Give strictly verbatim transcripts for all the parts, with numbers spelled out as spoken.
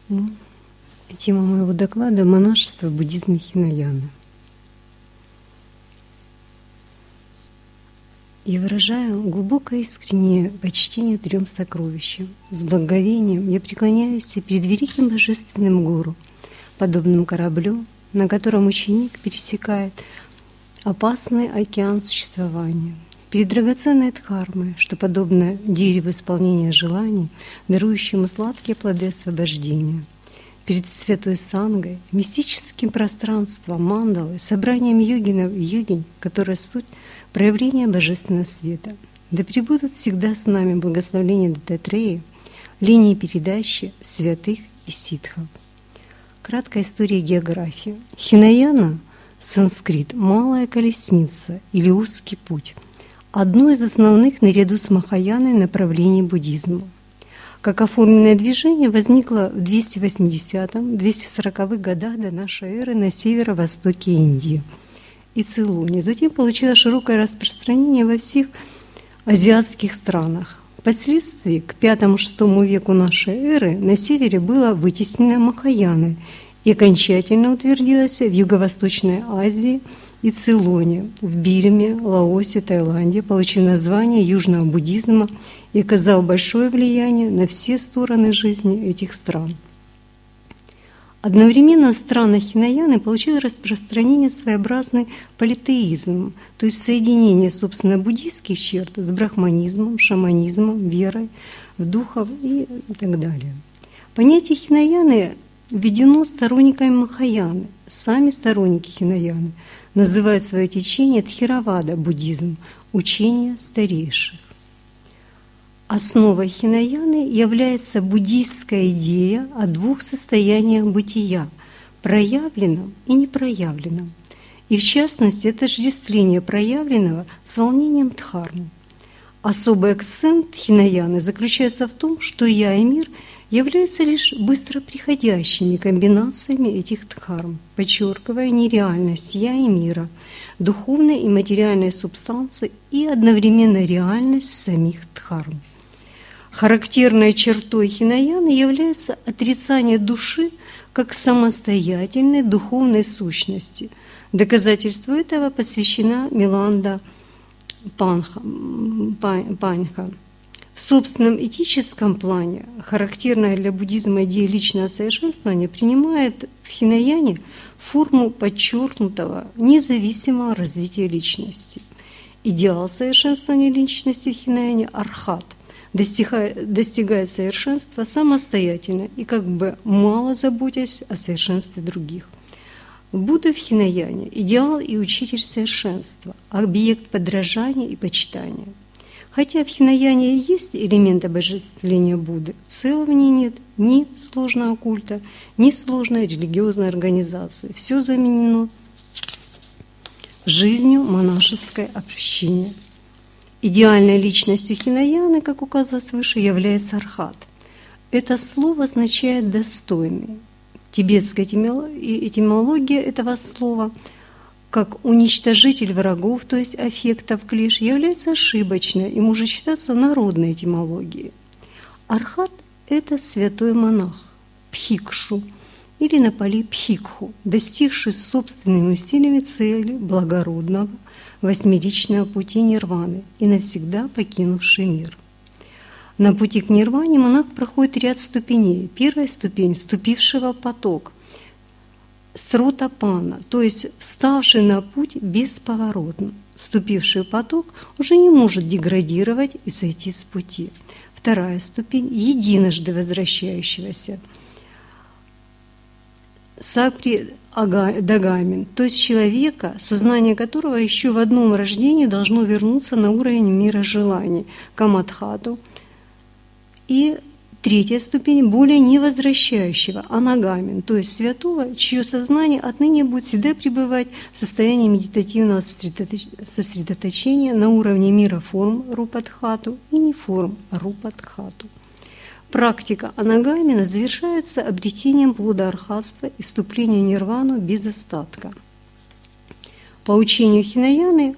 Тема моего доклада — монашество в буддизме Хинаяна. Я выражаю глубокое искреннее почтение трем сокровищам. С благоговением я преклоняюсь перед великим божественным гуру, подобным кораблю, на котором ученик пересекает опасный океан существования, перед драгоценной дхармой, что подобно дереву исполнения желаний, дарующему сладкие плоды освобождения, перед святой сангой, мистическим пространством мандалы, собранием йогинов и йогинь, которая суть проявления божественного света. Да пребудут всегда с нами благословения Даттатрея, линии передачи святых и ситхов. Краткая история географии. Хинаяна, санскрит, малая колесница или узкий путь, одно из основных наряду с Махаяной направлений буддизма. Как оформленное движение возникло в двести восьмидесятых — двести сороковых годах до нашей эры на северо-востоке Индии и Цейлоне. Затем получило широкое распространение во всех азиатских странах. Впоследствии, к пятому-шестому веку нашей эры, на севере было вытеснено Махаяной и окончательно утвердилось в Юго-Восточной Азии и Цейлоне, в Бирме, Лаосе, Таиланде, получив название южного буддизма и оказал большое влияние на все стороны жизни этих стран. Одновременно в странах Хинаяны получил распространение своеобразный политеизм, то есть соединение, собственно, буддийских черт с брахманизмом, шаманизмом, верой в духов и так далее. Понятие Хинаяны введено сторонниками Махаяны. Сами сторонники Хинаяны называют свое течение Тхеравада буддизм, учение старейших. Основой Хинаяны является буддийская идея о двух состояниях бытия – проявленном и непроявленном, и в частности отождествление проявленного с волнением дхармы. Особый акцент Хинаяны заключается в том, что «я» и «мир» являются лишь быстро приходящими комбинациями этих дхарм, подчеркивая нереальность «я» и «мира», духовной и материальной субстанции и одновременно реальность самих дхарм. Характерной чертой Хинаяны является отрицание души как самостоятельной духовной сущности. Доказательству этого посвящена Миланда Панха. Панха. В собственном этическом плане характерная для буддизма идея личного совершенствования принимает в Хинаяне форму подчеркнутого независимого развития личности. Идеал совершенствования личности в Хинаяне – архат – достигает, достигает совершенства самостоятельно и как бы мало заботясь о совершенстве других. Будда в Хинаяне – идеал и учитель совершенства, объект подражания и почитания. Хотя в Хинаяне и есть элемент обожествления Будды, в целом в ней нет ни сложного культа, ни сложной религиозной организации. Все заменено жизнью монашеское общение. Идеальной личностью Хинаяны, как указалось выше, является архат. Это слово означает «достойный». Тибетская этимология этого слова как уничтожитель врагов, то есть аффектов клиш, является ошибочной и может считаться народной этимологией. Архат – это святой монах, пхикшу, или на пали пхикху, достигший собственными усилиями цели благородного восьмеричного пути нирваны и навсегда покинувший мир. На пути к нирване монах проходит ряд ступеней. Первая ступень – вступившего в поток, сротапана, то есть вставший на путь бесповоротно. Вступивший в поток уже не может деградировать и сойти с пути. Вторая ступень – единожды возвращающегося, сапри дагамин, то есть человека, сознание которого еще в одном рождении должно вернуться на уровень мира желаний, камадхату. И третья ступень – более невозвращающего, анагамин, то есть святого, чье сознание отныне будет всегда пребывать в состоянии медитативного сосредоточения на уровне мира форм рупадхату и не форм рупадхату. Практика анагамина завершается обретением плода архатства и вступлением в нирвану без остатка. По учению Хинаяны,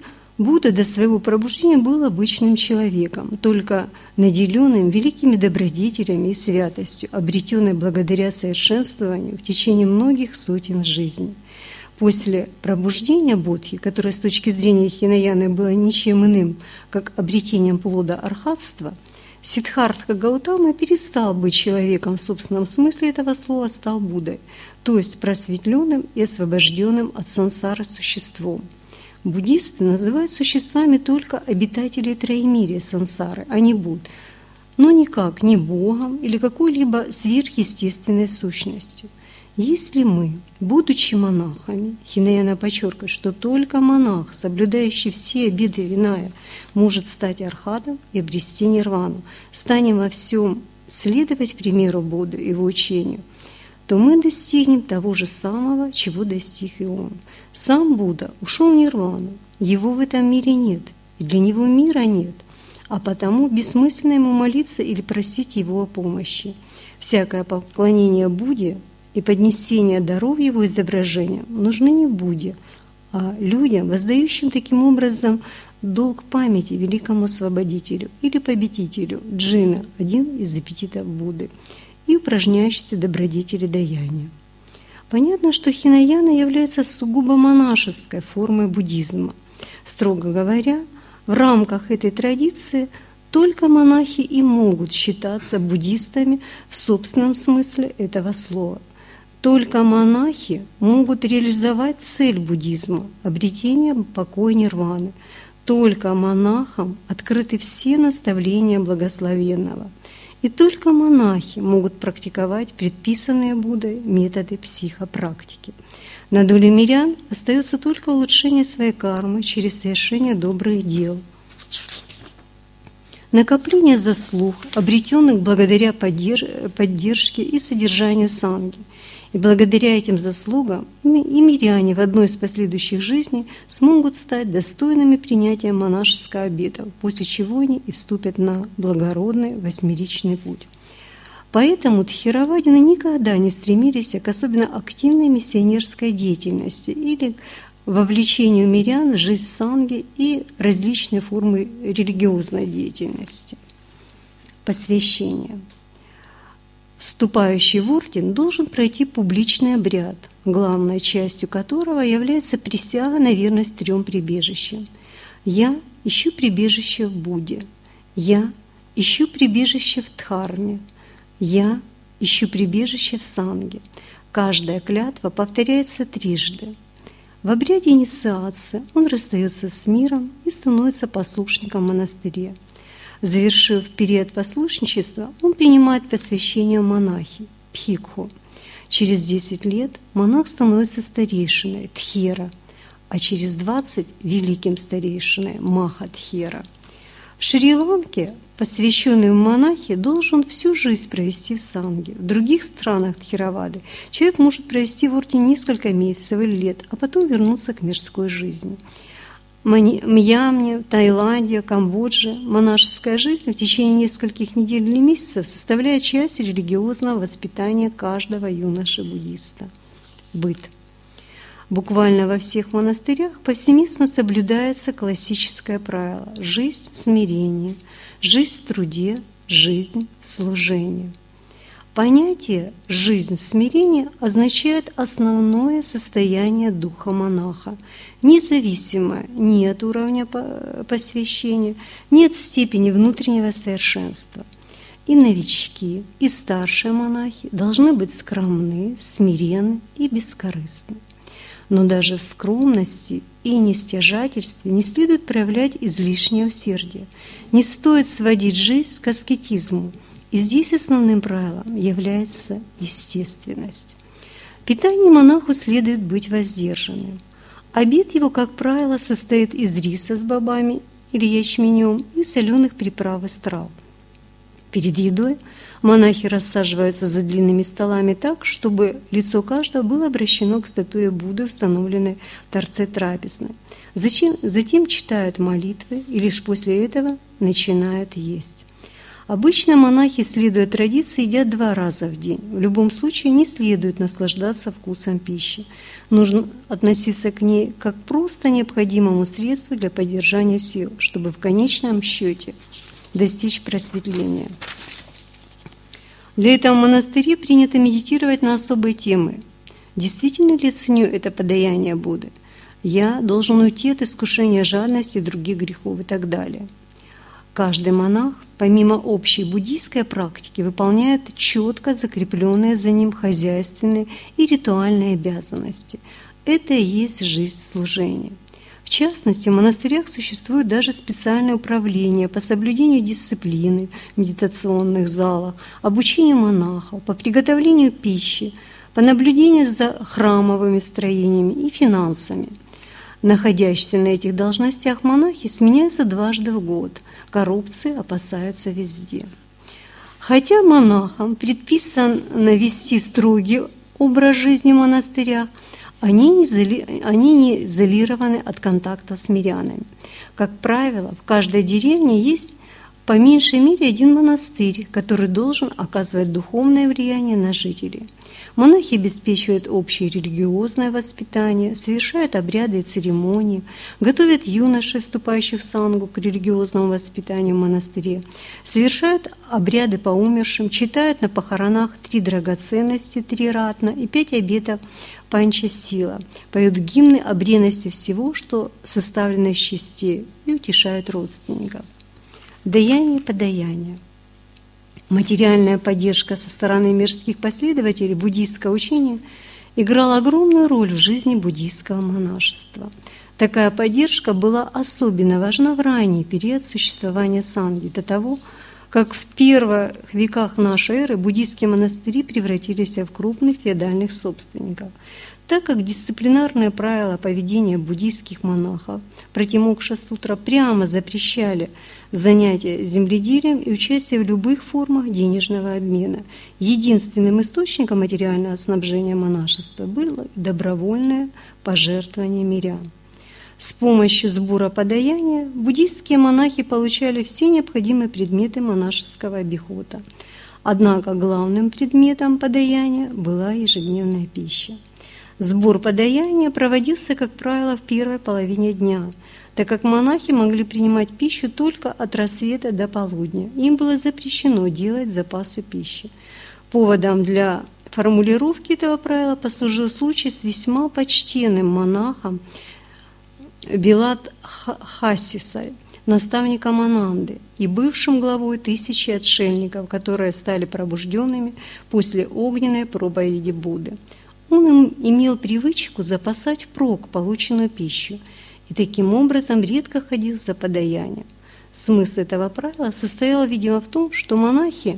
Будда до своего пробуждения был обычным человеком, только наделенным великими добродетелями и святостью, обретенной благодаря совершенствованию в течение многих сотен жизней. После пробуждения Бодхи, которое с точки зрения Хинаяны было ничем иным, как обретением плода архатства, Сиддхартха Гаутама перестал быть человеком в собственном смысле этого слова, стал Буддой, то есть просветленным и освобожденным от сансары существом. Буддисты называют существами только обитателей троемирия сансары, а не Будд, но никак не Богом или какой-либо сверхъестественной сущностью. Если мы, будучи монахами, Хинаяна подчеркивает, что только монах, соблюдающий все обеты Виная, может стать архатом и обрести нирвану, станем во всем следовать примеру Будды и его учению, то мы достигнем того же самого, чего достиг и он. Сам Будда ушел в нирвану, его в этом мире нет, и для него мира нет, а потому бессмысленно ему молиться или просить его о помощи. Всякое поклонение Будде и поднесение даров его изображениям нужны не Будде, а людям, воздающим таким образом долг памяти великому освободителю или победителю Джина, один из аппетитов Будды, и упражняющиеся добродетели даяния. Понятно, что Хинаяна является сугубо монашеской формой буддизма. Строго говоря, в рамках этой традиции только монахи и могут считаться буддистами в собственном смысле этого слова. Только монахи могут реализовать цель буддизма – обретение покоя нирваны. Только монахам открыты все наставления благословенного. И только монахи могут практиковать предписанные Буддой методы психопрактики. На долю мирян остается только улучшение своей кармы через совершение добрых дел. Накопление заслуг, обретенных благодаря поддержке и содержанию санги. И благодаря этим заслугам и миряне в одной из последующих жизней смогут стать достойными принятия монашеского обета, после чего они и вступят на благородный восьмеричный путь. Поэтому тхеравадины никогда не стремились к особенно активной миссионерской деятельности или вовлечению мирян в жизнь санги и различные формы религиозной деятельности. Посвящение. Вступающий в орден должен пройти публичный обряд, главной частью которого является присяга на верность трем прибежищам. Я ищу прибежище в Будде. Я ищу прибежище в Дхарме. Я ищу прибежище в Санге. Каждая клятва повторяется трижды. В обряде инициации он расстается с миром и становится послушником в монастыре. Завершив период послушничества, он принимает посвящение монахи, пхикху. Через десять лет монах становится старейшиной, тхера, а через двадцать – великим старейшиной, маха-тхера. В Шри-Ланке посвященный монахи должен всю жизнь провести в санге. В других странах Тхеравады человек может провести в ордене несколько месяцев или лет, а потом вернуться к мирской жизни. В Мьянме, Таиланде, Камбодже монашеская жизнь в течение нескольких недель или месяцев составляет часть религиозного воспитания каждого юноши-буддиста. Быт. Буквально во всех монастырях повсеместно соблюдается классическое правило – жизнь в смирении, жизнь в труде, жизнь в служении. Понятие «жизнь в смирении» означает основное состояние духа монаха, независимое ни от уровня посвящения, ни от степени внутреннего совершенства. И новички, и старшие монахи должны быть скромны, смиренны и бескорыстны. Но даже в скромности и нестяжательстве не следует проявлять излишнее усердие. Не стоит сводить жизнь к аскетизму. И здесь основным правилом является естественность. В питании монаху следует быть воздержанным. Обед его, как правило, состоит из риса с бобами или ячменем и соленых приправ из трав. Перед едой монахи рассаживаются за длинными столами так, чтобы лицо каждого было обращено к статуе Будды, установленной в торце трапезной. Затем, затем читают молитвы и лишь после этого начинают есть. Обычно монахи, следуя традиции, едят два раза в день. В любом случае не следует наслаждаться вкусом пищи. Нужно относиться к ней как просто необходимому средству для поддержания сил, чтобы в конечном счете достичь просветления. Для этого в монастыре принято медитировать на особые темы. Действительно ли ценю это подаяние Будды? Я должен уйти от искушения жадности, других грехов и так далее. Каждый монах, помимо общей буддийской практики, выполняет четко закрепленные за ним хозяйственные и ритуальные обязанности. Это и есть жизнь служения. В частности, в монастырях существует даже специальное управление по соблюдению дисциплины в медитационных залах, обучению монахов, по приготовлению пищи, по наблюдению за храмовыми строениями и финансами. Находящиеся на этих должностях монахи сменяются дважды в год. Коррупции опасаются везде. Хотя монахам предписано вести строгий образ жизни в монастырях, они не, изоли... они не изолированы от контакта с мирянами. Как правило, в каждой деревне есть по меньшей мере один монастырь, который должен оказывать духовное влияние на жителей. Монахи обеспечивают общее религиозное воспитание, совершают обряды и церемонии, готовят юношей, вступающих в сангу, к религиозному воспитанию в монастыре, совершают обряды по умершим, читают на похоронах три драгоценности, три ратна и пять обетов панча-сила, поют гимны о бренности всего, что составлено из частей, и утешают родственников. Даяние и подаяние. Материальная поддержка со стороны мирских последователей буддийского учения играла огромную роль в жизни буддийского монашества. Такая поддержка была особенно важна в ранний период существования санги, до того, как в первых веках нашей эры буддийские монастыри превратились в крупных феодальных собственников. Так как дисциплинарные правила поведения буддийских монахов Пратимокша-сутра прямо запрещали занятия земледелием и участие в любых формах денежного обмена, единственным источником материального снабжения монашества было добровольное пожертвование мирян. С помощью сбора подаяния буддийские монахи получали все необходимые предметы монашеского обихода. Однако главным предметом подаяния была ежедневная пища. Сбор подаяния проводился, как правило, в первой половине дня, так как монахи могли принимать пищу только от рассвета до полудня. Им было запрещено делать запасы пищи. Поводом для формулировки этого правила послужил случай с весьма почтенным монахом Биладхасисой, наставником Ананды и бывшим главой тысячи отшельников, которые стали пробужденными после огненной проповеди Будды. Он имел привычку запасать впрок полученную пищу и таким образом редко ходил за подаянием. Смысл этого правила состоял, видимо, в том, что монахи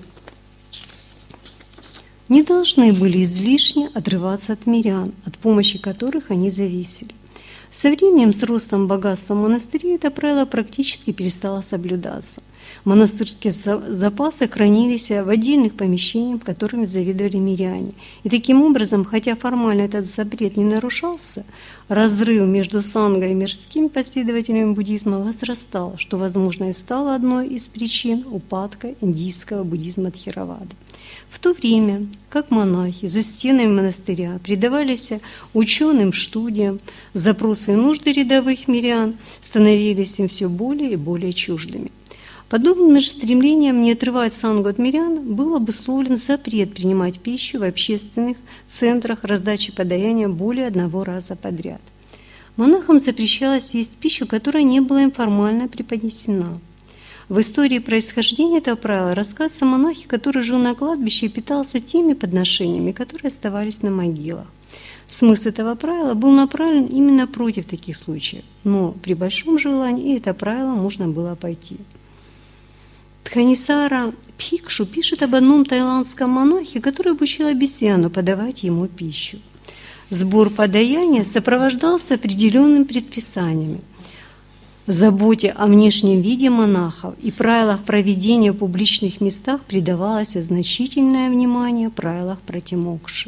не должны были излишне отрываться от мирян, от помощи которых они зависели. Со временем, с ростом богатства монастырей, это правило практически перестало соблюдаться. Монастырские запасы хранились в отдельных помещениях, которыми заведовали миряне. И таким образом, хотя формально этот запрет не нарушался, разрыв между сангой и мирскими последователями буддизма возрастал, что, возможно, и стало одной из причин упадка индийского буддизма Тхеравады. В то время как монахи за стенами монастыря предавались ученым студиям, запросы и нужды рядовых мирян становились им все более и более чуждыми. Подобным же стремлением не отрывать сангу от мирян был обусловлен запрет принимать пищу в общественных центрах раздачи подаяния более одного раза подряд. Монахам запрещалось есть пищу, которая не была им формально преподнесена. В истории происхождения этого правила рассказывается о монахе, который жил на кладбище и питался теми подношениями, которые оставались на могилах. Смысл этого правила был направлен именно против таких случаев, но при большом желании это правило можно было обойти. Тханисара Пхикшу пишет об одном таиландском монахе, который обучил обезьяну подавать ему пищу. Сбор подаяния сопровождался определенными предписаниями. В заботе о внешнем виде монахов и правилах проведения в публичных местах придавалось значительное внимание правилах пратимокши.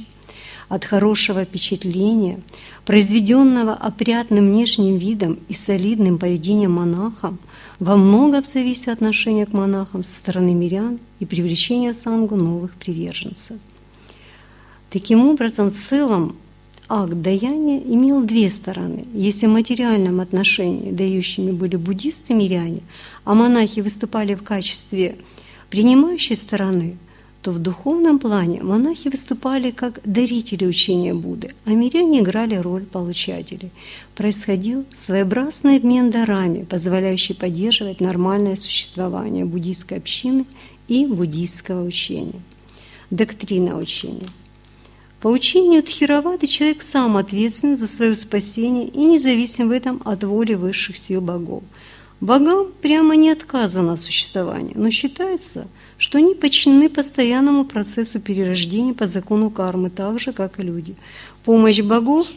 от хорошего впечатления, произведенного опрятным внешним видом и солидным поведением монахом, во многом зависит отношение к монахам со стороны мирян и привлечение в сангу новых приверженцев. Таким образом, в целом акт даяния имел две стороны. Если в материальном отношении дающими были буддисты-миряне, а монахи выступали в качестве принимающей стороны, то в духовном плане монахи выступали как дарители учения Будды, а миряне играли роль получателей. Происходил своеобразный обмен дарами, позволяющий поддерживать нормальное существование буддийской общины и буддийского учения. Доктрина учения. По учению Тхеравады человек сам ответственен за свое спасение и независим в этом от воли высших сил богов. Богам прямо не отказано в существовании, но считается, что они подчинены постоянному процессу перерождения по закону кармы, так же, как и люди. Помощь богов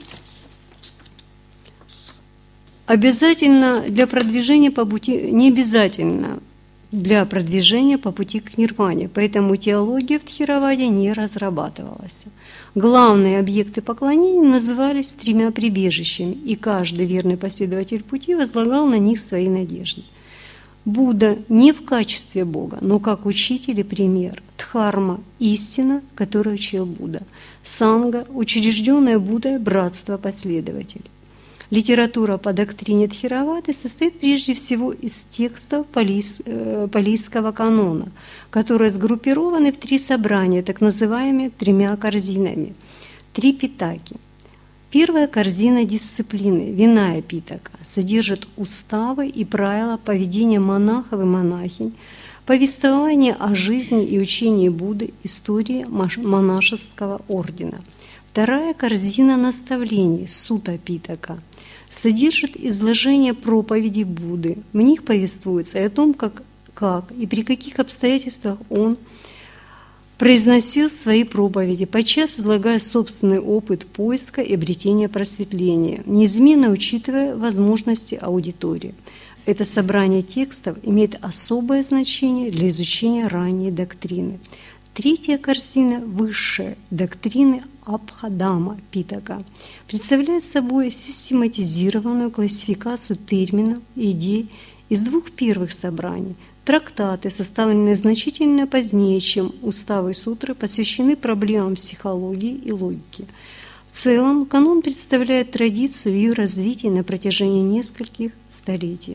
обязательно для продвижения по пути, не обязательно для продвижения по пути к нирване, поэтому теология в Тхераваде не разрабатывалась. Главные объекты поклонения назывались тремя прибежищами, и каждый верный последователь пути возлагал на них свои надежды. Будда не в качестве Бога, но как учитель и пример. Дхарма – истина, которую учил Будда. Санга – учрежденное Буддой братство последователей. Литература по доктрине Тхеравады состоит прежде всего из текстов палис, э, палийского канона, которые сгруппированы в три собрания, так называемые тремя корзинами – три питаки. Первая корзина дисциплины, Виная Питака, содержит уставы и правила поведения монахов и монахинь, повествование о жизни и учении Будды, истории монашеского ордена. Вторая корзина наставлений, Сута Питака, содержит изложение проповедей Будды. В них повествуется и о том, как, как и при каких обстоятельствах он произносил свои проповеди, подчас излагая собственный опыт поиска и обретения просветления, неизменно учитывая возможности аудитории. Это собрание текстов имеет особое значение для изучения ранней доктрины. Третья корзина высшей доктрины Абхадама Питака представляет собой систематизированную классификацию терминов и идей из двух первых собраний. Трактаты, составленные значительно позднее, чем уставы и сутры, посвящены проблемам психологии и логики. В целом, канон представляет традицию ее развития на протяжении нескольких столетий.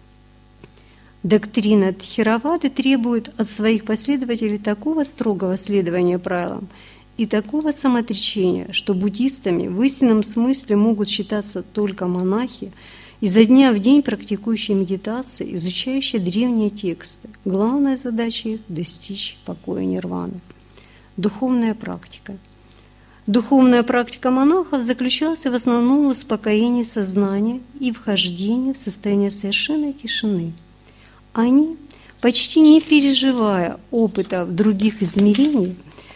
Доктрина Тхеравады требует от своих последователей такого строгого следования правилам и такого самоотречения, что буддистами в истинном смысле могут считаться только монахи, изо дня в день практикующие медитации, изучающие древние тексты. Главная задача их – достичь покоя нирваны. Духовная практика. Духовная практика монахов заключалась в основном в успокоении сознания и вхождении в состояние совершенной тишины. Они, почти не переживая опыта в других измерений,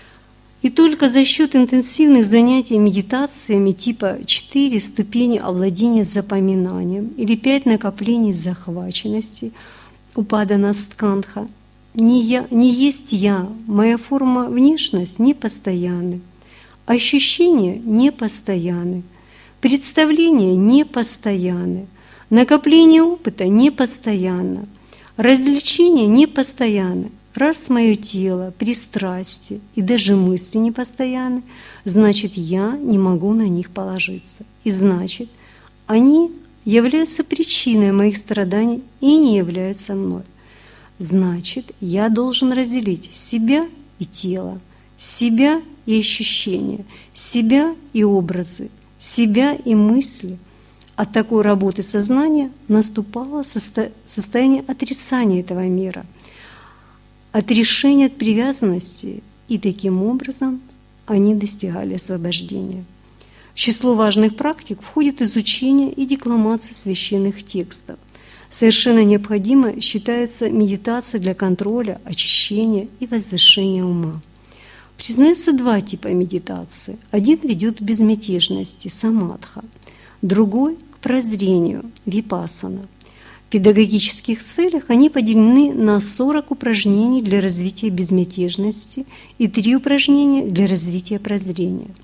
и только за счет интенсивных занятий медитациями типа четыре ступени овладения запоминанием или пять накоплений захваченности, упадана сткандха, не, я, не есть я, моя форма внешность непостоянны, ощущения непостоянны, представления непостоянны, накопление опыта непостоянно, развлечения непостоянны. Раз мое тело, пристрастие и даже мысли непостоянны, значит, я не могу на них положиться. И значит, они являются причиной моих страданий и не являются мной. Значит, я должен разделить себя и тело, себя и ощущения, себя и образы, себя и мысли. От такой работы сознания наступало состояние отрицания этого мира, отрешения от привязанности, и таким образом они достигали освобождения. В число важных практик входит изучение и декламация священных текстов. Совершенно необходимо считается медитация для контроля, очищения и возвышения ума. Признаются два типа медитации. Один ведет к безмятежности, самадха, другой – к прозрению, випассана. В педагогических целях они поделены на сорок упражнений для развития безмятежности и три упражнения для развития прозрения.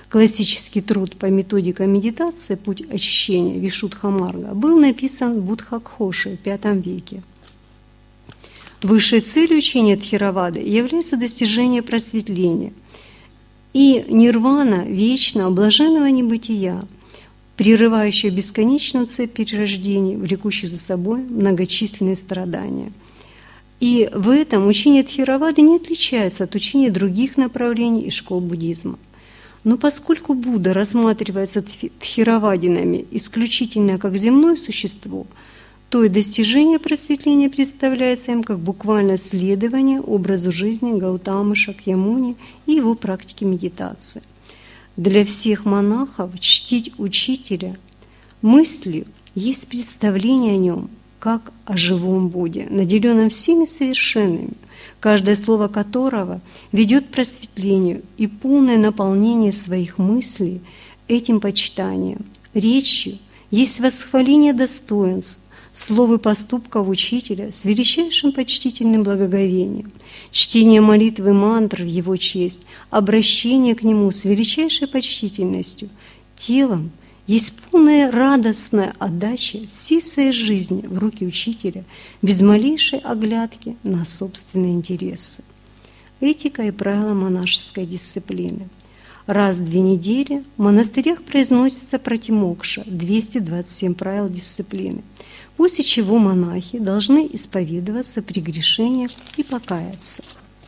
Классический труд по методикам медитации «Путь очищения» Вишудхамарга был написан Буддха-Гхошей в пятом веке. Высшей целью учения Тхеравады является достижение просветления и нирвана вечного блаженного небытия, прерывающего бесконечную цепь перерождений, влекущих за собой многочисленные страдания. И в этом учение Тхеравады не отличается от учения других направлений и школ буддизма. Но поскольку Будда рассматривается тхеравадинами исключительно как земное существо, то и достижение просветления представляется им как буквальное следование образу жизни Гаутамы Шакьямуни и его практики медитации. Для всех монахов чтить учителя мыслью есть представление о нем как о живом Будде, наделенном всеми совершенными, каждое слово которого ведет к просветлению и полное наполнение своих мыслей этим почитанием. Речью есть восхваление достоинств, слов и поступков учителя с величайшим почтительным благоговением, чтение молитвы мантр в его честь, обращение к нему с величайшей почтительностью, телом есть полная радостная отдача всей своей жизни в руки учителя без малейшей оглядки на собственные интересы. Этика и правила монашеской дисциплины. Раз в две недели в монастырях произносится пратимокша, двести двадцать семь правил дисциплины, после чего монахи должны исповедоваться при грешениях и покаяться.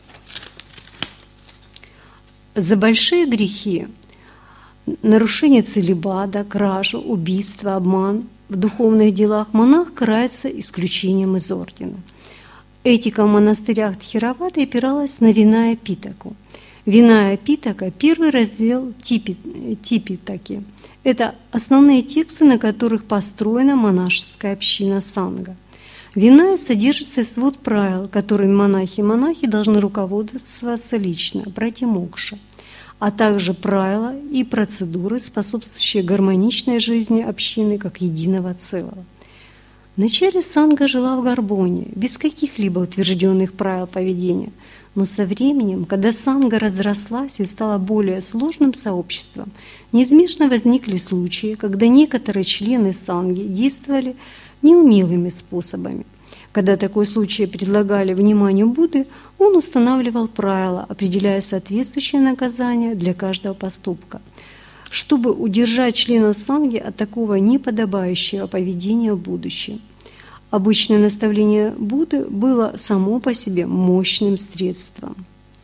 За большие грехи, нарушение целибата, кражу, убийство, обман в духовных делах монах карается исключением из ордена. Этика в монастырях Тхеравады опиралась на Виная Питаку. Виная Питака – первый раздел Типи, Типитаки. Это основные тексты, на которых построена монашеская община санга. Виная содержится свод правил, которыми монахи и монахи должны руководствоваться лично, пратимокша, а также правила и процедуры, способствующие гармоничной жизни общины как единого целого. Вначале санга жила в гармонии, без каких-либо утвержденных правил поведения, но со временем, когда санга разрослась и стала более сложным сообществом, неизбежно возникли случаи, когда некоторые члены санги действовали неумелыми способами. Когда такой случай предлагали вниманию Будды, он устанавливал правила, определяя соответствующее наказание для каждого поступка, чтобы удержать членов санги от такого неподобающего поведения в будущем. Обычное наставление Будды было само по себе мощным средством.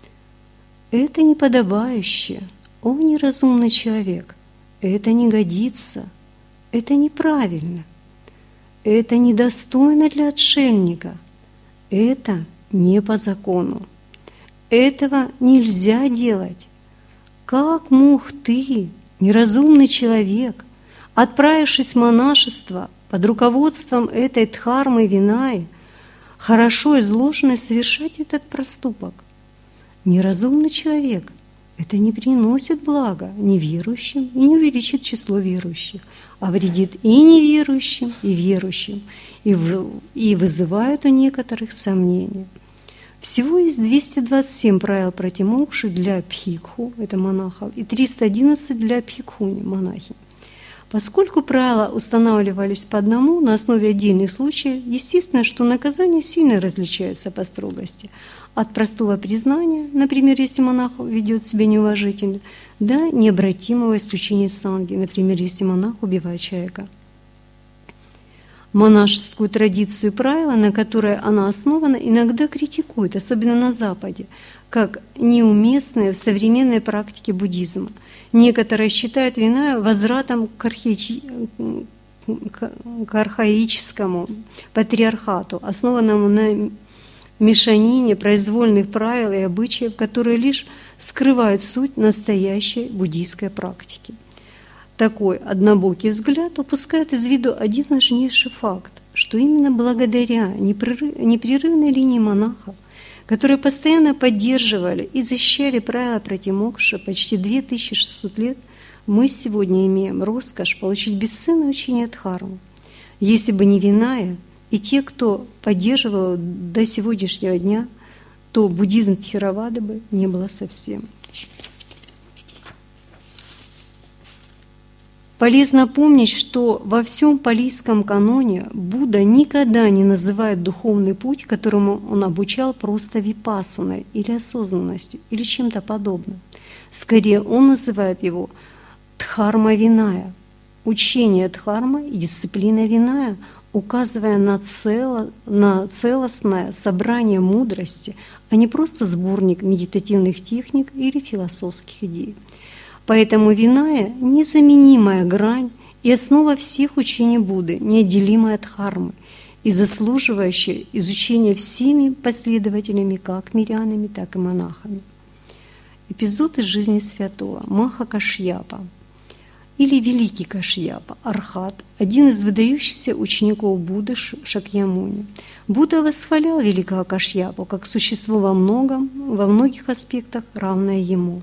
«Это неподобающе, о неразумный человек, это не годится, это неправильно, это недостойно для отшельника, это не по закону, этого нельзя делать. Как мог ты, неразумный человек, отправившись в монашество под руководством этой дхармы Винаи, хорошо изложенной, совершать этот проступок? Неразумный человек – это не приносит блага неверующим и не увеличит число верующих, а вредит и неверующим, и верующим, и, в, и вызывает у некоторых сомнения. Всего есть двести двадцать семь правил пратимокши для бхикху, это монахов, и триста одиннадцать для бхикхуни, монахи. Поскольку правила устанавливались по одному на основе отдельных случаев, естественно, что наказания сильно различаются по строгости. От простого признания, например, если монах ведет себя неуважительно, до необратимого исключения санги, например, если монах убивает человека. Монашескую традицию и правила, на которой она основана, иногда критикуют, особенно на Западе, как неуместные в современной практике буддизма. Некоторые считают Винаю возвратом к, архаич... к архаическому патриархату, основанному на мешанине произвольных правил и обычаев, которые лишь скрывают суть настоящей буддийской практики. Такой однобокий взгляд упускает из виду один важнейший факт, что именно благодаря непрерывной линии монахов, которые постоянно поддерживали и защищали правила пратимокши почти две тысячи шестьсот лет, мы сегодня имеем роскошь получить бесценное учение Дхармы. Если бы не Виная и те, кто поддерживал до сегодняшнего дня, то буддизм Тхеравады бы не было совсем. Полезно помнить, что во всем палийском каноне Будда никогда не называет духовный путь, которому он обучал, просто випассаной или осознанностью, или чем-то подобным. Скорее, он называет его дхарма-виная, учение дхарма и дисциплина виная, указывая на, цело, на целостное собрание мудрости, а не просто сборник медитативных техник или философских идей. Поэтому виная – незаменимая грань и основа всех учений Будды, неотделимая от дхармы и заслуживающая изучения всеми последователями, как мирянами, так и монахами. Эпизод из жизни святого Маха Кашьяпа или Великий Кашьяпа, Архат, один из выдающихся учеников Будды Шакьямуни. Будда восхвалял великого Кашьяпу как существо во многом, во многих аспектах равное ему.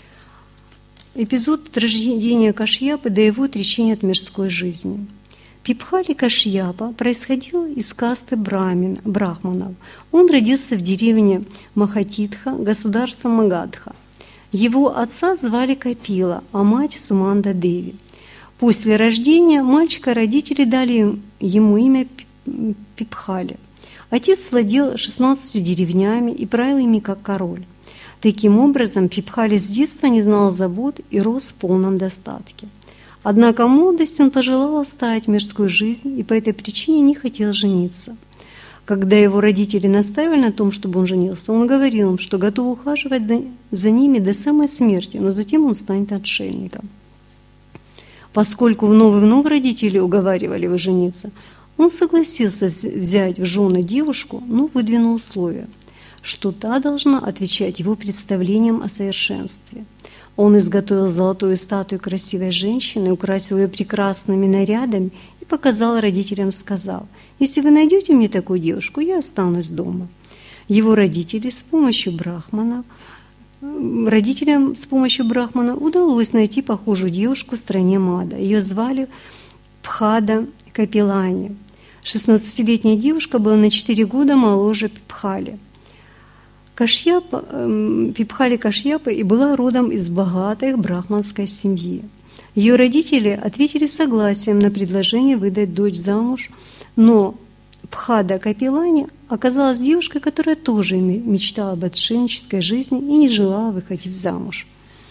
Эпизод от рождения Кашьяпы до его отречения от мирской жизни. Пипхали Кашьяпа происходил из касты брамин, брахманов. Он родился в деревне Махатитха, государства Магадха. Его отца звали Капила, а мать Суманда Деви. После рождения мальчика родители дали ему имя Пипхали. Отец владел шестнадцатью деревнями и правил ими как король. Таким образом, Пипхали с детства не знал забот и рос в полном достатке. Однако в молодости он пожелал оставить мирскую жизнь и по этой причине не хотел жениться. Когда его родители настаивали на том, чтобы он женился, он говорил им, что готов ухаживать за ними до самой смерти, но затем он станет отшельником. Поскольку вновь и вновь родители уговаривали его жениться, он согласился взять в жены девушку, но выдвинул условия, что та должна отвечать его представлениям о совершенстве. Он изготовил золотую статую красивой женщины, украсил ее прекрасными нарядами и показал родителям, сказав: «Если вы найдете мне такую девушку, я останусь дома». Его родители с помощью брахмана, родителям с помощью брахмана удалось найти похожую девушку в стране Мада. Ее звали Пхада Капилани. шестнадцатилетняя девушка была на четыре года моложе Пипхали. Кашьяпа, Пипхали Кашьяпа и была родом из богатой брахманской семьи. Ее родители ответили согласием на предложение выдать дочь замуж, но Пхада Капилани оказалась девушкой, которая тоже мечтала об отшельнической жизни и не желала выходить замуж.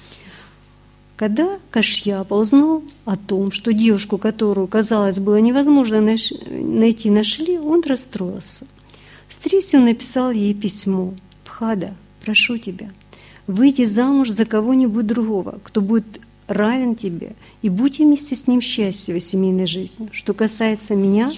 Когда Кашьяпа узнал о том, что девушку, которую, казалось, было невозможно найти, нашли, он расстроился. Встретив, он написал ей письмо: «Пхада, прошу тебя, выйди замуж за кого-нибудь другого, кто будет равен тебе, и будь вместе с ним счастливой семейной жизнью. Что касается меня,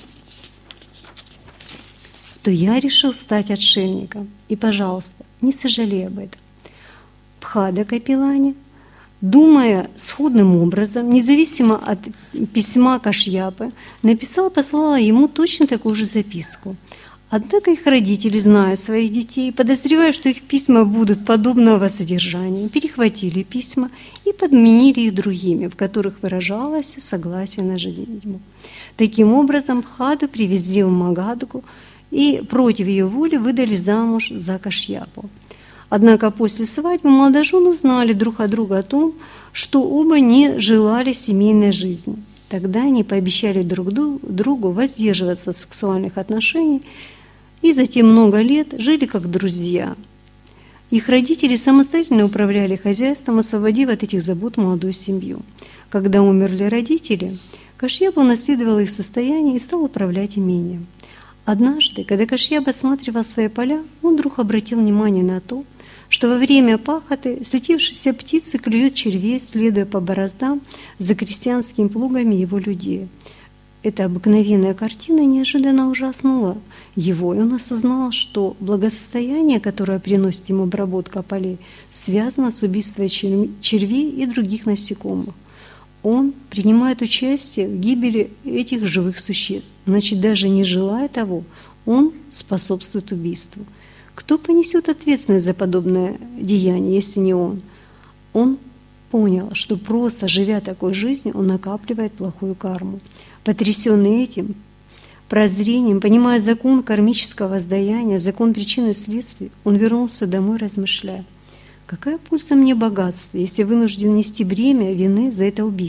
то я решил стать отшельником, и, пожалуйста, не сожалей об этом». Пхада Капилани, думая сходным образом, независимо от письма Кашьяпы, написала, послала ему точно такую же записку. Однако их родители, зная своих детей, подозревая, что их письма будут подобного содержания, перехватили письма и подменили их другими, в которых выражалось согласие на женитьбу. Таким образом, Пхаду привезли в Магадху и против ее воли выдали замуж за Кашьяпу. Однако после свадьбы молодожены узнали друг от друга о том, что оба не желали семейной жизни. Тогда они пообещали друг другу воздерживаться от сексуальных отношений и затем много лет жили как друзья. Их родители самостоятельно управляли хозяйством, освободив от этих забот молодую семью. Когда умерли родители, Кашьяпа унаследовал их состояние и стал управлять имением. Однажды, когда Кашьяпа осматривал свои поля, он вдруг обратил внимание на то, что во время пахоты слетевшиеся птицы клюют червей, следуя по бороздам за крестьянскими плугами его людей. Эта обыкновенная картина неожиданно ужаснула его, и он осознал, что благосостояние, которое приносит ему обработка полей, связано с убийством червей и других насекомых. Он принимает участие в гибели этих живых существ, значит, даже не желая того, он способствует убийству. Кто понесет ответственность за подобное деяние, если не он? Он понял, что просто живя такой жизнью, он накапливает плохую карму. Потрясенный этим прозрением, понимая закон кармического воздаяния, закон причины и следствий, он вернулся домой, размышляя: какая польза мне богатства, если вынужден нести бремя вины за это убийство?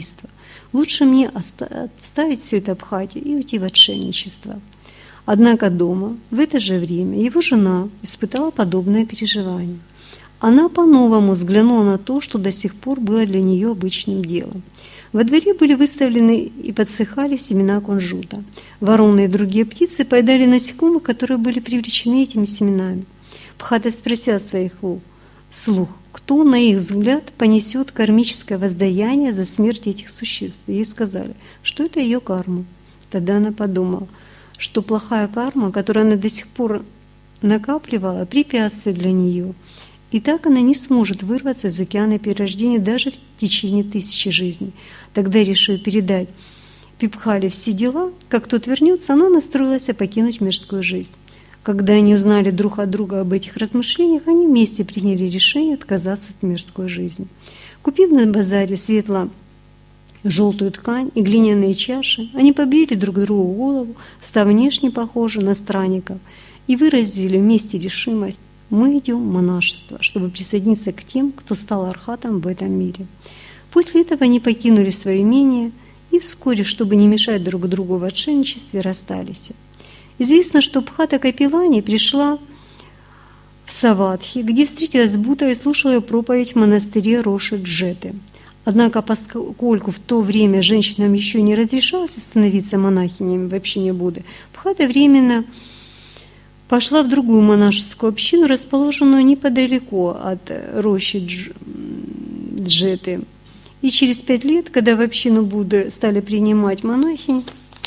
Лучше мне оставить все это Абхате и уйти в отшельничество». Однако дома в это же время его жена испытала подобное переживание. Она по-новому взглянула на то, что до сих пор было для нее обычным делом. Во дворе были выставлены и подсыхали семена кунжута. Вороны и другие птицы поедали насекомых, которые были привлечены этими семенами. Бхата спросила своих слуг, кто, на их взгляд, понесет кармическое воздаяние за смерть этих существ. Ей сказали, что это ее карма. Тогда она подумала, что плохая карма, которую она до сих пор накапливала, препятствие для нее. И так она не сможет вырваться из океана перерождения даже в течение тысячи жизней. Тогда, решив передать Пипхале все дела, как тот вернется, она настроилась покинуть мирскую жизнь. Когда они узнали друг от друга об этих размышлениях, они вместе приняли решение отказаться от мирской жизни. Купив на базаре светло-желтую ткань и глиняные чаши, они побрили друг другу голову, став внешне похожи на странников, и выразили вместе решимость: мы идем в монашество, чтобы присоединиться к тем, кто стал архатом в этом мире. После этого они покинули свое имение и вскоре, чтобы не мешать друг другу в отшельничестве, расстались. Известно, что Бхата Капилани пришла в Савадхи, где встретилась с Буддой и слушала ее проповедь в монастыре Роши Джеты. Однако, поскольку в то время женщинам еще не разрешалось становиться монахинями в общине Будды, Бхата временно пошла в другую монашескую общину, расположенную неподалеку от Роши Джеты. И через пять лет, когда в общину Будды стали принимать монахинь,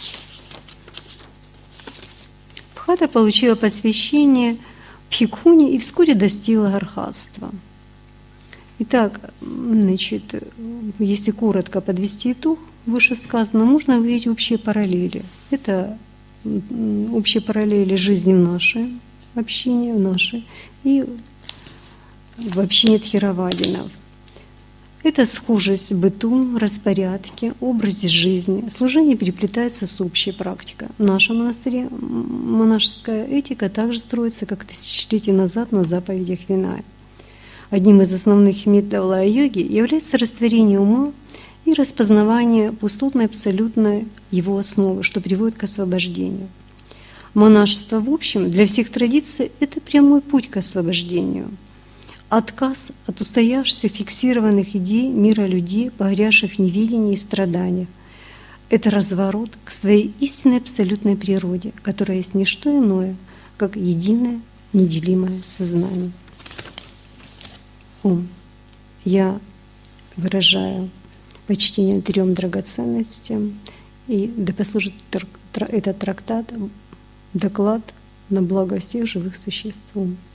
Бхата получила посвящение бхикхуни и вскоре достигла архатства. Итак, значит, если коротко подвести итог вышесказанного, можно увидеть общие параллели. Это общие параллели жизни в нашей общине, в нашей и в общине Тхеравадинов. Это схожесть в быту, распорядке, образе жизни. Служение переплетается с общей практикой. В нашем монастыре монашеская этика также строится, как тысячелетия назад на заповедях Виная. Одним из основных методов лая-йоги является растворение ума и распознавание пустотной абсолютной его основы, что приводит к освобождению. Монашество, в общем, для всех традиций – это прямой путь к освобождению. Отказ от устоявшихся фиксированных идей мира людей, погрязших в неведении и страданиях. Это разворот к своей истинной абсолютной природе, которая есть не что иное, как единое, неделимое сознание. Ом. Я выражаю почтение трем драгоценностям, и да послужит этот трактат, доклад на благо всех живых существ. Ом.